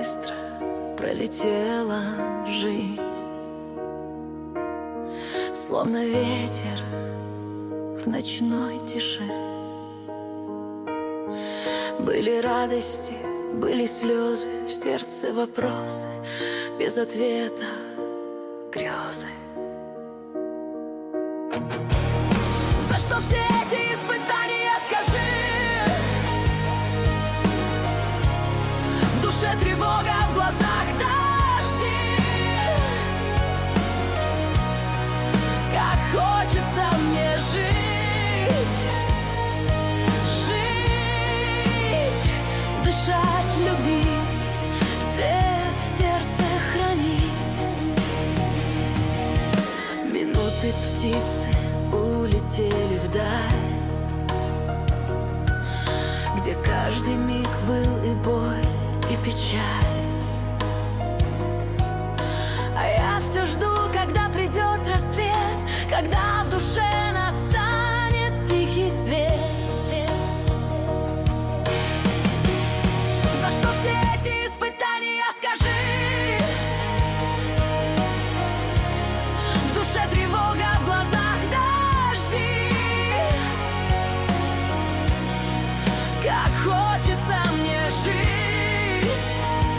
быстро пролетела жизнь, словно ветер в ночной тиши. Были радости, были слезы, в сердце вопросы, без ответа грезы. За что все эти испытания, скажи? В душе тревога, в глазах дожди. Как хочется мне жить, жить, дышать, любить, свет в сердце хранить. Минуты птицы улетели вдаль, где каждый миг был и боль, и печаль. А я все жду, когда придет рассвет, когда в душе настанет тихий свет. За что все эти испытания, скажи? В душе тревога, в глазах дожди. Как хочется мне жить,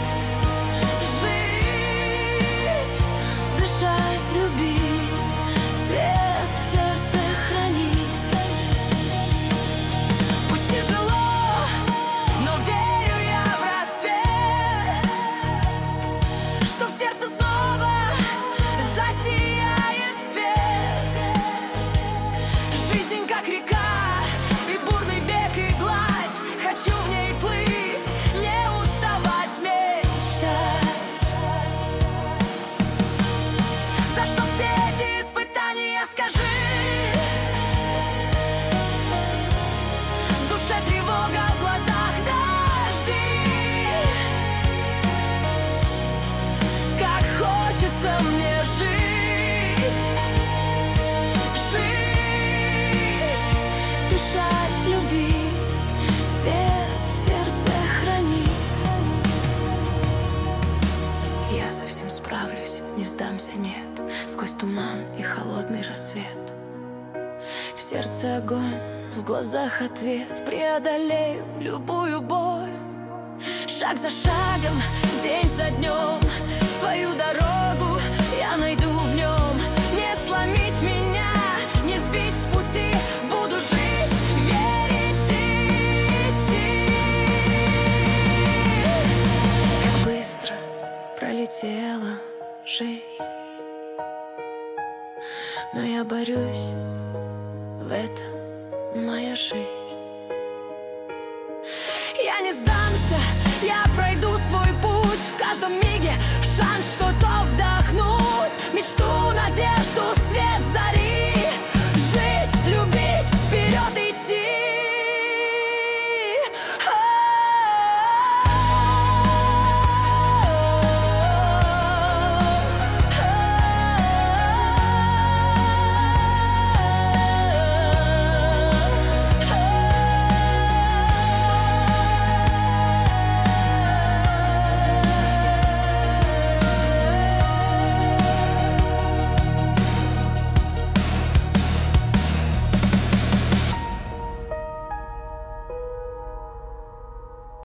жить, дышать, любить, свет в сердце хранить. Пусть тяжело, но верю я в рассвет, что в сердце снова засияет свет. Жизнь как река, и бурный бег, и гладь. Хочу в ней плыть, не уставать, мечтать. За что все эти испытания, скажи? В душе тревога, в глазах дожди. Как хочется мне жить, жить, дышать, любить, свет в сердце хранить. Я совсем справлюсь, не сдамся, нет. Сквозь туман и холодный рассвет, в сердце огонь, в глазах ответ. Преодолею любую боль, шаг за шагом, день за днем. Свою дорогу я найду в нем. Не сломить меня, не сбить с пути. Буду жить, верить, идти. Как быстро пролетела жизнь, но я борюсь, в этом моя жизнь. Я не сдамся, я пройду.